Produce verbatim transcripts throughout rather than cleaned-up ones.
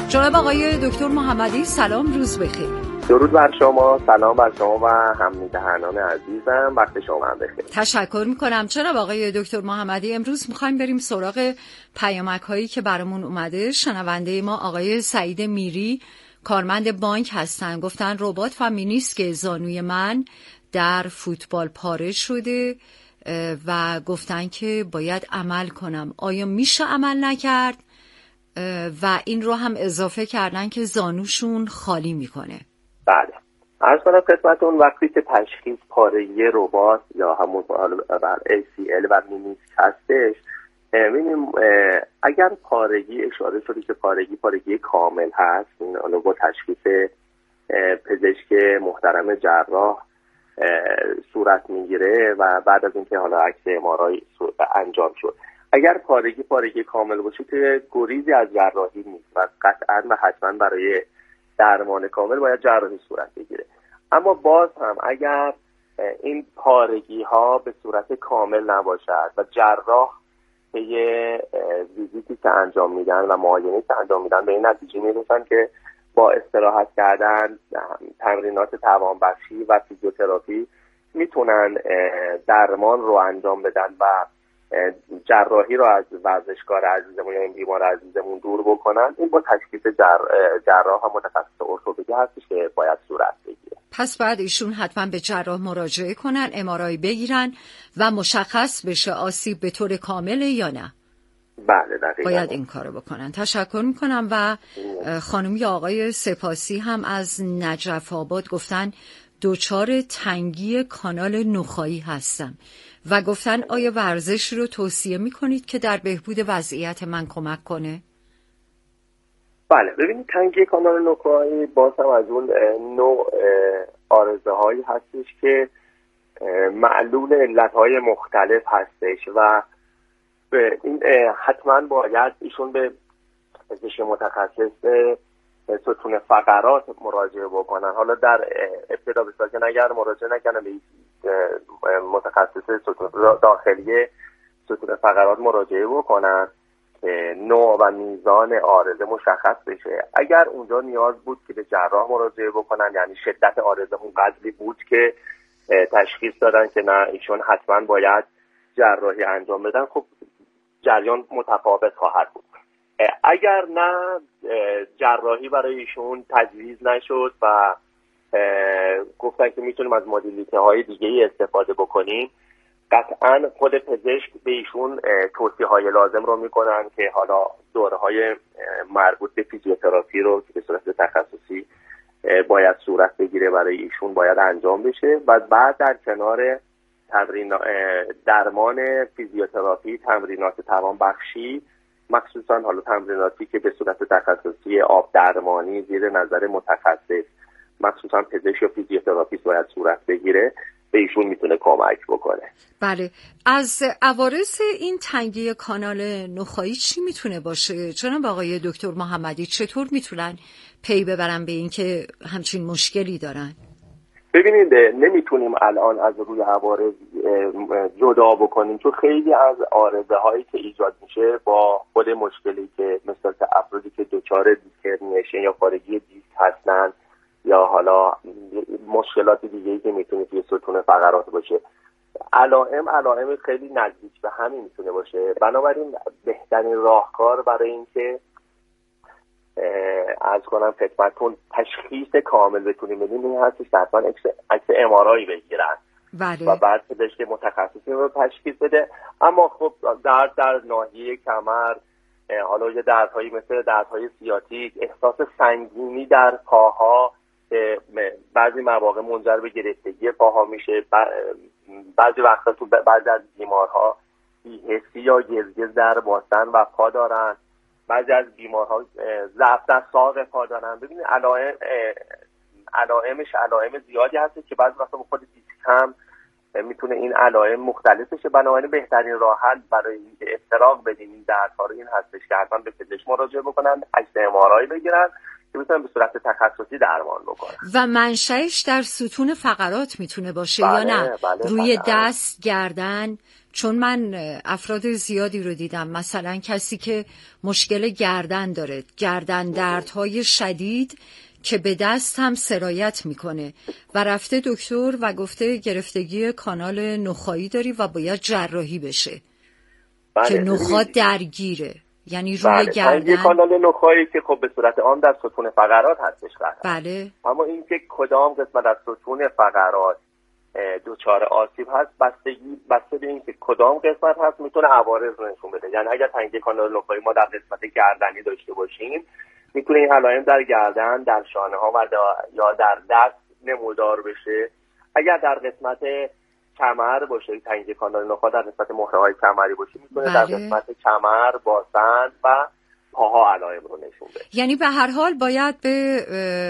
جناب آقای دکتر محمدی سلام، روز بخیر. درود بر شما، سلام بر شما و هم‌میهنان عزیزم، وقت شما هم بخیر. تشکر میکنم. جناب آقای دکتر محمدی، امروز میخوایم بریم سراغ پیامک هایی که برامون اومده. شنونده ما آقای سعید میری کارمند بانک هستن، گفتن ربات و مینیسک زانوی من در فوتبال پاره شده و گفتن که باید عمل کنم. آیا میشه عمل نکرد؟ و این رو هم اضافه کردن که زانوشون خالی میکنه. بله، عرض کنم خدمتتون وقتی که تشخیص پارگی ربات یا همون بر ای سی ال و مینیسک هستش، ببینیم اگر پارگی اشاره شده که پارگی پارگی کامل هست، این حالا با تشخیص پزشک محترم جراح صورت میگیره و بعد از اینکه حالا عکس ام آر آی انجام شد، اگر پارگی پارگی کامل باشه که گریزی از جراحی نیست و قطعا و حتما برای درمان کامل باید جراحی صورت بگیره. اما باز هم اگر این پارگی ها به صورت کامل نباشد و جراح به یه ویزیتی که انجام میدن و معاینه که انجام میدن به این نتیجه میرسن که با استراحت کردن، تمرینات توانبخشی و فیزیوتراپی میتونن درمان رو انجام بدن و جراحی رو از ورزشکار عزیزمون یا این بیمار عزیزمون دور بکنن، این با تشخیص جر... جراح و متخصص ارتوپدی هستش که باید صورت بگیره. پس بعد ایشون حتما به جراح مراجعه کنن، ام آر آی بگیرن و مشخص بشه آسیب به طور کامله یا نه. بله دقیقاً باید این کارو بکنن. تشکر میکنم. و خانمی آقای سپاسی هم از نجف آباد گفتن دوچار تنگی کانال نخاعی هستم و گفتن آیا ورزش رو توصیه میکنید که در بهبود وضعیت من کمک کنه؟ بله، ببینید تنگی کانال نخاعی باز هم از اون نوع عارضه هایی هستش که معلول علت های مختلف هستش و این حتما باید ایشون به پزشک متخصص ستون فقرات مراجعه بکنن. حالا در ابتدا بسیار اگر مراجعه نکنن به متخصص ستون داخلی ستون فقرات مراجعه بکنن که نوع و میزان عارضه مشخص بشه. اگر اونجا نیاز بود که به جراح مراجعه بکنن، یعنی شدت عارضه اون قدری بود که تشخیص دادن که نه ایشون حتما باید جراحی انجام بدن، خب جریان متفاوت خواهد بود. اگر نه جراحی برای ایشون تجویز نشد و گفتن که میتونیم از مدلیته های دیگه ای استفاده بکنیم، قطعا خود پزشک به ایشون توصیه های لازم رو میکنن که حالا دوره های مربوط به فیزیوتراپی رو که به صورت تخصصی باید صورت بگیره برای ایشون باید انجام بشه و بعد در کنار تمرین درمان فیزیوتراپی تمرینات توانبخشی، مخصوصا حالا تمریناتی که به صورت تخصصی آب درمانی زیر نظر متخصص مخصوصا پزشک و فیزیوتراپیست باید صورت بگیره، به ایشون میتونه کمک بکنه. بله، از عوارض این تنگی کانال نخاعی چی میتونه باشه؟ جناب آقای دکتر محمدی چطور میتونن پی ببرن به این که همچین مشکلی دارن؟ ببینید نمیتونیم الان از روی عوارض جدا بکنیم، چون خیلی از عارضه هایی که ایجاد میشه با خود مشکلی که مثل افرادی که دچار دیسک هرنیشن یا پارگی دیسک هستن یا حالا مشکلات دیگه‌ای که میتونه توی ستون فقرات باشه، علائم علائم خیلی نزدیک به همین میتونه باشه. بنابراین بهترین راهکار برای این که از کنم خدمتتون تشخیص کامل بتونیم بدیم این هستش که حتما عکس ام آر آی بگیرن بله. و بعد پزشک متخصصی رو تشخیص بده. اما خب درد در ناحیه کمر، حالا یه دردهایی مثل دردهای سیاتیک، احساس سنگینی در پاها که بعضی مواقع منجر به گرفتگی پاها میشه، بعضی وقتا تو بعضی از بیمارها بی‌حسی یا گزگز در باستن و پا دارن، بعضی از بیمارها ضعف در ساق پا دارن. ببینید علائم علائمش علائم زیادی هست که بعضی وقتا با خود دیسک هم میتونه این علائم مختلف بشه. بنابراین بهترین راه حل برای اینکه افتراق بدیم این دردها رو این هستش که حتما به پزشک مراجعه بکنن، عکس ام آر آی بگیرن که بتونن به صورت تخصصی درمان بکنن. و منشأش در ستون فقرات میتونه باشه بله، یا نه؟ بله، روی بله. دست، گردن، چون من افراد زیادی رو دیدم، مثلا کسی که مشکل گردن داره، گردن دردهای شدید که به دست هم سرایت میکنه و رفته دکتر و گفته گرفتگی کانال نخاعی داری و باید جراحی بشه. بله. که نخاع درگیره، یعنی روی بله. گردن کانال نخاعی که خب به صورت عام در ستون فقرات هستش قطعا. بله. اما این که کدام قسمت از ستون فقرات دچار آسیب هست بستگی بسته به این که کدام قسمت هست میتونه عوارض رو نشون بده. یعنی اگر تنگی کانال نخاعی ما در قسمت گردنی داشته باشیم، میتونه این علائم در گردن، در شانه ها و یا در دست نمودار بشه. اگر در قسمت کمر باشه، تنگی کانال نخاع در قسمت مهره های کمری باشه، میتونه بله. در قسمت کمر، باسن و پاها علائم رو نشون بده. یعنی به هر حال باید به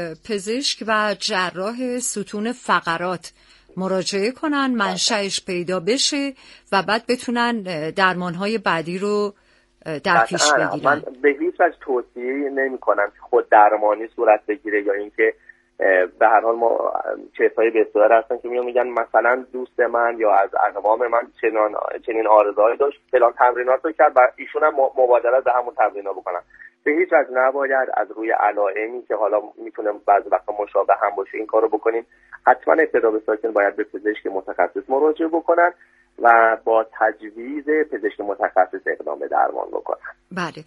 پزشک و جراح ستون فقرات مراجعه کنن، منشأش پیدا بشه و بعد بتونن درمانهای بعدی رو در پیش بگیرن. من به هیچ وجه توصیه نمی کنم که خود درمانی صورت بگیره یا اینکه به هر حال ما کسایی بسیار هستن که میگن مثلا دوست من یا از اقوام من چنان چنین آرزوهایی داشت، فلان تمرینات رو کرد و ایشون هم مبادرت به همون تمرینا بکنن. به هیچ وجه نباید از روی علائمی که حالا میتونه بعضی وقتا مشابه هم باشه این کارو بکنیم. حتما ابتدا به ساکن باید به پزشک متخصص مراجعه بکنن و با تجویز پزشک متخصص اقدام به درمان بکنن. بله.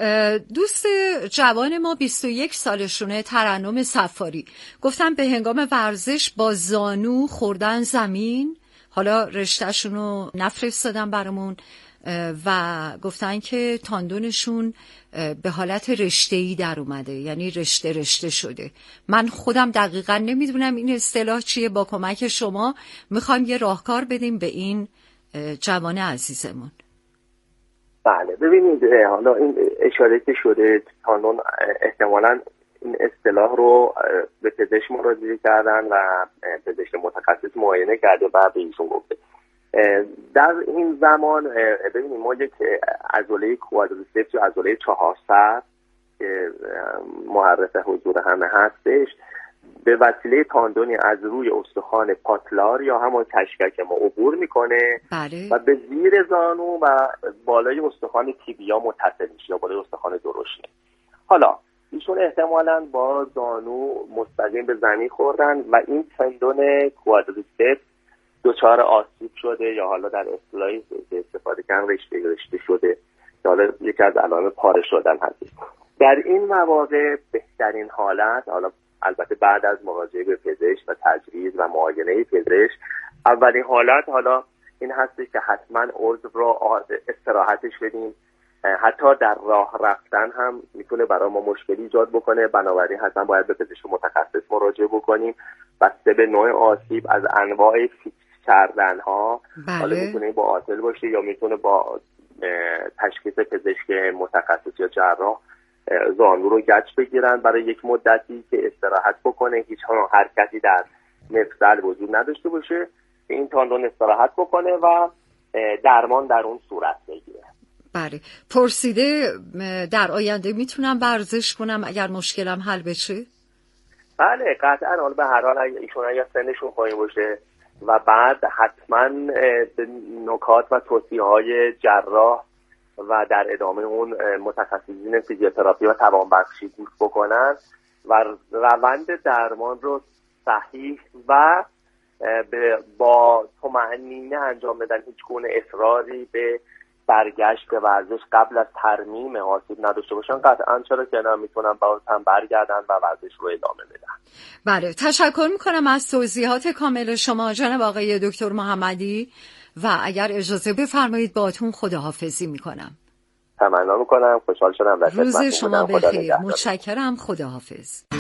دوست جوان ما بیست و یک سالشونه، ترنم صفاری، گفتن به هنگام ورزش با زانو خوردن زمین، حالا رشتهشون رو نفرستادن برامون و گفتن که تاندونشون به حالت رشته‌ای در اومده، یعنی رشته رشته شده. من خودم دقیقا نمیدونم این اصطلاح چیه، با کمک شما میخوایم یه راهکار بدیم به این جوان عزیزمون. بله ببینید، حالا این اشاره که شده تاندون، احتمالاً این اصطلاح رو به پزشک مراجعه کردن و پزشک متخصص معاینه کرده و به ایشون گفته. در این زمان ببینید ما یک عضله کوادریسپس یا عضله چهارصد که معرف حضور همه هستش به وسیله تاندونی از روی استخوان پاتلار یا همون کشکک ما عبور میکنه بله. و به زیر زانو و بالای استخوان تیبیا متصل میشه یا بالای استخوان درشنه. حالا ایشون احتمالاً با زانو مستقیم به زمین خوردن و این تندون کوادریسپس دچار آسیب شده یا حالا در اصطلاحی که استفاده کردن رشته رشته شده یا حالا یکی از علائم پاره شدن هست. در این مواقع بهترین حالت، حالا البته بعد از مراجعه به پزشک و تجویز و معاینه پزشک، اولین حالت حالا این هستش که حتما عضو رو استراحتش بدیم. حتی در راه رفتن هم میتونه برای ما مشکلی ایجاد بکنه، بنابراین حتما باید به پزشک متخصص مراجعه بکنیم بسته به نوع آسیب. از انواع فیکس کردن ها بله. حالا میتونه با آتل باشه یا میتونه با تشخیص پزشک متخصص یا جراح زانو رو گچ بگیرن برای یک مدتی که استراحت بکنه، هیچ حرکتی در مفصل وجود نداشته باشه، این تاندون استراحت بکنه و درمان در اون صورت بگیره. بله. پرسیده در آینده میتونم ورزش کنم اگر مشکلم حل بشه؟ بله قطعا. حالا به هر حال ایشون اگر سنشون پایین باشه و بعد حتما به نکات و توصیه‌های جراح و در ادامه اون متخصصین فیزیوتراپی و توانبخشی گوش بکنن و روند درمان رو صحیح و با طمأنینه انجام بدن، هیچ گونه اصراری به برگشت به ورزش قبل از ترمیم آسیب نداشته باشن، قطعا چرا که نه میتونن باز هم برگردن و ورزش رو ادامه بدن. بله، تشکر میکنم از توضیحات کامل شما جناب آقای دکتر محمدی و اگر اجازه بفرمایید باهاتون خداحافظی میکنم. تمنا میکنم، خوشحال شدم. روز شما بخیر. متشکرم. خداحافظ.